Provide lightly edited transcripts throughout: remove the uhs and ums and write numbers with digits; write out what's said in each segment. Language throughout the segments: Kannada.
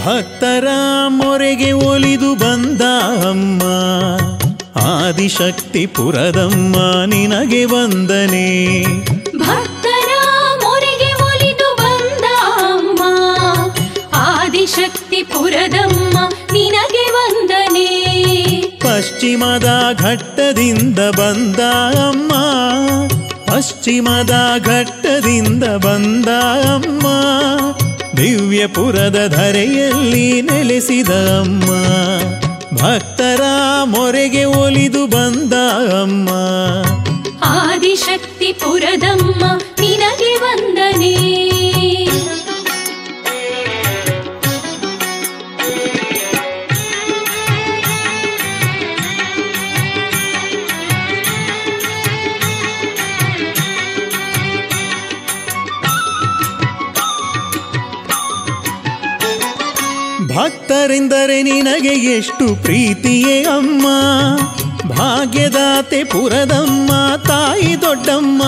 ಭಕ್ತರ ಮೊರೆಗೆ ಒಲಿದು ಬಂದ ಅಮ್ಮ ಆದಿಶಕ್ತಿ ಪುರದಮ್ಮ ನಿನಗೆ ವಂದನೆ. ಭಕ್ತರ ಮೊರೆಗೆ ಒಲಿದು ಬಂದ ಅಮ್ಮ ಆದಿಶಕ್ತಿ ಪುರದಮ್ಮ ನಿನಗೆ ವಂದನೆ. ಪಶ್ಚಿಮದ ಘಟ್ಟದಿಂದ ಬಂದ ಅಮ್ಮ ಪಶ್ಚಿಮದ ಘಟ್ಟದಿಂದ ಬಂದ ಅಮ್ಮ ದಿವ್ಯಪುರದ ಧರೆಯಲ್ಲಿ ನೆಲೆಸಿದ ಅಮ್ಮ ಭಕ್ತರ ಮೊರೆಗೆ ಒಲಿದು ಬಂದ ಅಮ್ಮ ಆದಿಶಕ್ತಿ ಪುರದಮ್ಮ ನಿನಗೆ ವಂದನೆ. ಭಕ್ತರೆಂದರೆ ನಿನಗೆ ಎಷ್ಟು ಪ್ರೀತಿಯೇ ಅಮ್ಮ ಭಾಗ್ಯದಾತೆ ಪುರದಮ್ಮ ತಾಯಿ ದೊಡ್ಡಮ್ಮ.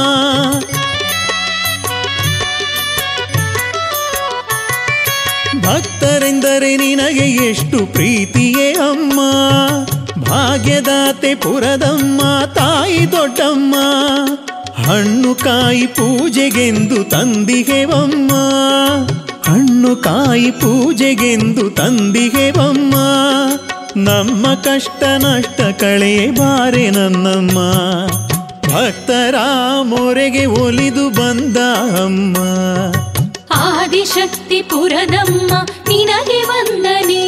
ಭಕ್ತರೆಂದರೆ ನಿನಗೆ ಎಷ್ಟು ಪ್ರೀತಿಯೇ ಅಮ್ಮ ಭಾಗ್ಯದಾತೆ ಪುರದಮ್ಮ ತಾಯಿ ದೊಡ್ಡಮ್ಮ. ಹಣ್ಣು ಕಾಯಿ ಪೂಜೆಗೆಂದು ತಂದಿಗೆವಮ್ಮ ಹಣ್ಣು ಕಾಯಿ ಪೂಜೆಗೆಂದು ತಂದಿಗೆವಮ್ಮ ನಮ್ಮ ಕಷ್ಟ ನಷ್ಟ ಕಳೆ ಬಾರೆ ನನ್ನಮ್ಮ ಭಕ್ತರ ಮೊರೆಗೆ ಒಲಿದು ಬಂದ ಅಮ್ಮ ಆದಿಶಕ್ತಿ ಪುರದಮ್ಮ ನಿನಗೆ ವಂದನೆ.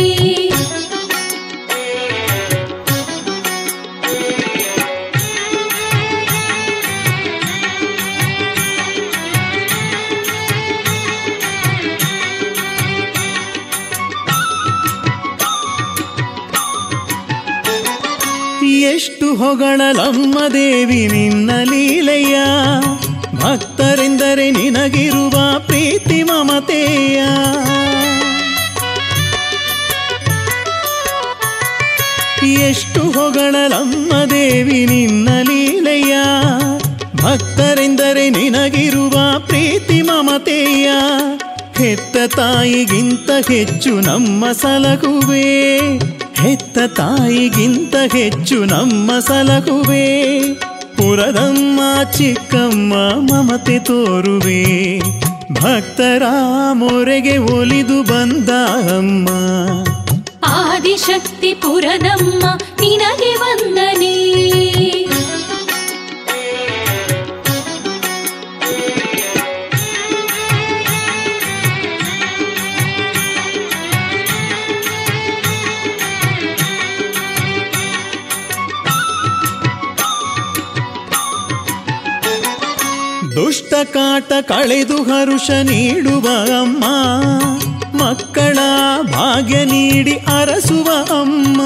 ಎಷ್ಟು ಹೊಗಳಲಮ್ಮ ದೇವಿ ನಿನ್ನ ಲೀಲೆಯ ಭಕ್ತರೆಂದರೆ ನಿನಗಿರುವ ಪ್ರೀತಿ ಮಮತೆಯ. ಎಷ್ಟು ಹೊಗಳಲಮ್ಮ ದೇವಿ ನಿನ್ನ ಲೀಲೆಯ ಭಕ್ತರೆಂದರೆ ನಿನಗಿರುವ ಪ್ರೀತಿ ಮಮತೆಯ. ಹೆತ್ತ ತಾಯಿಗಿಂತ ಹೆಚ್ಚು ನಮ್ಮ ಸಲಹುವೆ ಹೆತ್ತ ತಾಯಿಗಿಂತ ಹೆಚ್ಚು ನಮ್ಮ ಸಲಹುವೆ ಪುರದಮ್ಮ ಚಿಕ್ಕಮ್ಮ ಮಮತೆ ತೋರುವೆ ಭಕ್ತರ ಮೊರೆಗೆ ಒಲಿದು ಬಂದ ಅಮ್ಮ ಆದಿಶಕ್ತಿ ಪುರದಮ್ಮ ನಿನಗೆ ವಂದನೆ. ದುಷ್ಟ ಕಾಟ ಕಳೆದು ಹರುಷ ನೀಡುವ ಅಮ್ಮ ಮಕ್ಕಳ ಭಾಗ್ಯ ನೀಡಿ ಅರಸುವ ಅಮ್ಮ.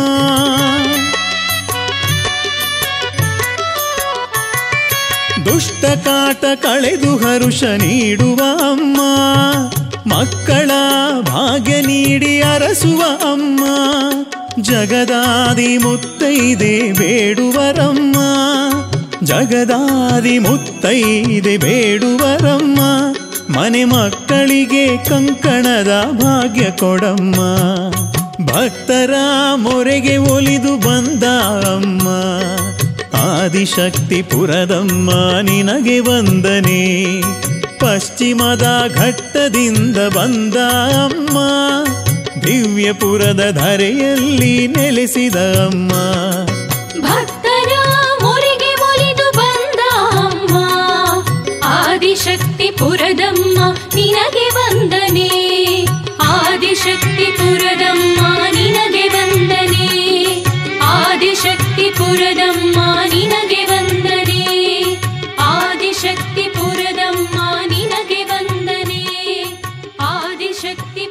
ದುಷ್ಟ ಕಾಟ ಕಳೆದು ಹರುಷ ನೀಡುವ ಅಮ್ಮ ಮಕ್ಕಳ ಭಾಗ್ಯ ನೀಡಿ ಅರಸುವ ಅಮ್ಮ. ಜಗದಾದಿ ಮುತ್ತೈದೆ ಬೇಡುವರಮ್ಮ ಜಗದಾದಿ ಮುತ್ತೈದೆ ಬೇಡುವರಮ್ಮ ಮನೆ ಮಕ್ಕಳಿಗೆ ಕಂಕಣದ ಭಾಗ್ಯ ಕೊಡಮ್ಮ ಭಕ್ತರ ಮೊರೆಗೆ ಒಲಿದು ಬಂದ ಅಮ್ಮ ಆದಿಶಕ್ತಿ ಪುರದಮ್ಮ ನಿನಗೆ ವಂದನೆ. ಪಶ್ಚಿಮದ ಘಟ್ಟದಿಂದ ಬಂದ ಅಮ್ಮ ದಿವ್ಯಪುರದ ಧರೆಯಲ್ಲಿ ನೆಲೆಸಿದ ಅಮ್ಮ ಭಕ್ತರ ಮೊರೆಗೆ ಒಲಿದು ಬಂದ ಅಮ್ಮ ಆದಿಶಕ್ತಿ ಪುರದಮ್ಮ ನಿನಗೆ ವಂದನೆ. ಆದಿಶಕ್ತಿ ಪುರದಮ್ಮ ನಿನಗೆ ವಂದನೆ. ಆದಿಶಕ್ತಿ ಪುರದಮ್ಮ ನಿನಗೆ ವಂದನೆ. ಆದಿಶಕ್ತಿ ಪುರದಮ್ಮ ನಿನಗೆ ವಂದನೆ. ಆದಿಶಕ್ತಿ